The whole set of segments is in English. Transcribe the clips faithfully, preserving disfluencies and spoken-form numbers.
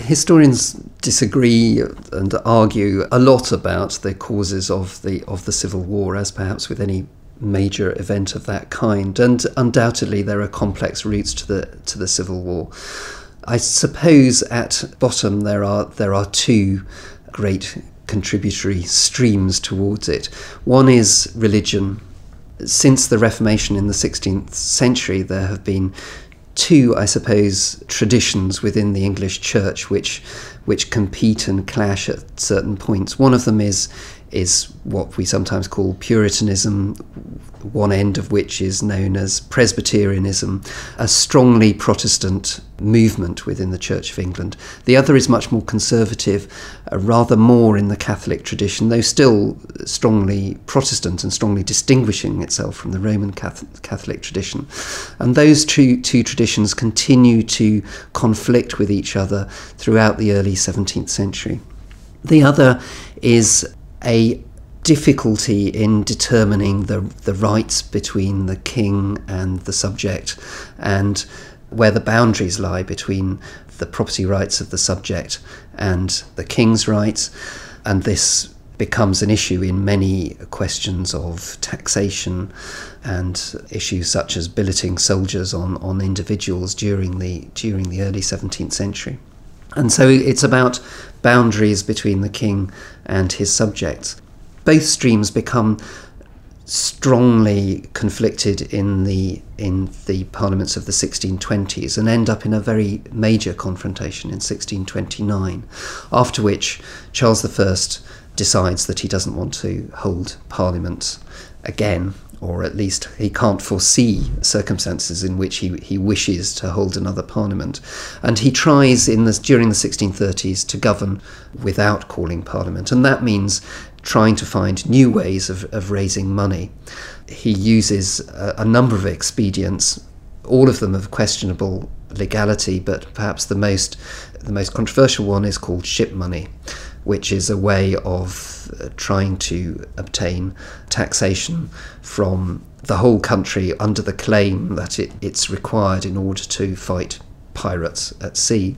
Historians disagree and argue a lot about the causes of the of the Civil War, as perhaps with any major event of that kind, and undoubtedly there are complex roots to the to the Civil War. I suppose at bottom there are there are two great contributory streams towards it. One is religion. Since the Reformation in the sixteenth century, there have been two, I suppose, traditions within the English Church which which compete and clash at certain points. One of them is is what we sometimes call Puritanism, one end of which is known as Presbyterianism, a strongly Protestant movement within the Church of England. The other is much more conservative, uh, rather more in the Catholic tradition, though still strongly Protestant and strongly distinguishing itself from the Roman Catholic tradition. And those two, two traditions continue to conflict with each other throughout the early seventeenth century. The other is a difficulty in determining the the rights between the king and the subject, and where the boundaries lie between the property rights of the subject and the king's rights. And this becomes an issue in many questions of taxation and issues such as billeting soldiers on, on individuals during the during the early seventeenth century. And so it's about boundaries between the king and his subjects. Both streams become strongly conflicted in the in the parliaments of the sixteen twenties and end up in a very major confrontation in sixteen twenty-nine, after which Charles the First decides that he doesn't want to hold parliament again, or at least he can't foresee circumstances in which he, he wishes to hold another parliament. And he tries in this, during the sixteen thirties to govern without calling parliament, and that means trying to find new ways of, of raising money. He uses a, a number of expedients, all of them of questionable legality, but perhaps the most the most controversial one is called ship money, which is a way of uh, trying to obtain taxation from the whole country under the claim that it, it's required in order to fight pirates at sea.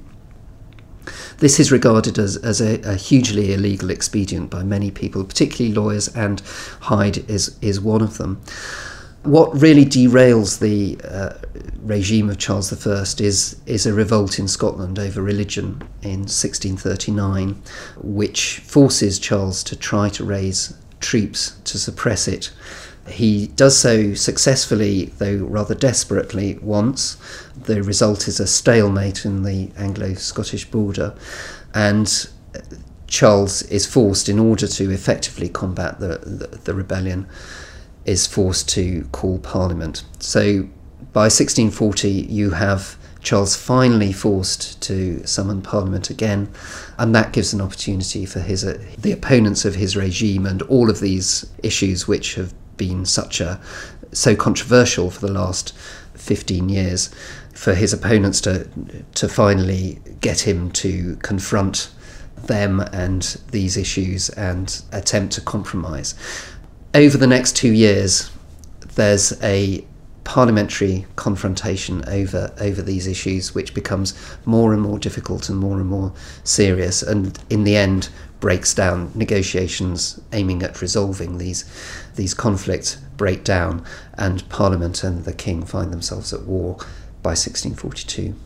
This is regarded as, as a, a hugely illegal expedient by many people, particularly lawyers, and Hyde is, is one of them. What really derails the uh, regime of Charles the First is, is a revolt in Scotland over religion in sixteen thirty-nine, which forces Charles to try to raise troops to suppress it. He does so successfully, though rather desperately, once. The result is a stalemate in the Anglo-Scottish border, and Charles is forced, in order to effectively combat the, the, the rebellion, is forced to call Parliament. So by sixteen forty you have Charles finally forced to summon Parliament again, and that gives an opportunity for his uh, the opponents of his regime and all of these issues which have been such a so controversial for the last fifteen years, for his opponents to to finally get him to confront them and these issues and attempt to compromise. Over the next two years, there's a parliamentary confrontation over over these issues, which becomes more and more difficult and more and more serious, and in the end breaks down. Negotiations aiming at resolving these these conflicts break down, and Parliament and the King find themselves at war by sixteen forty-two.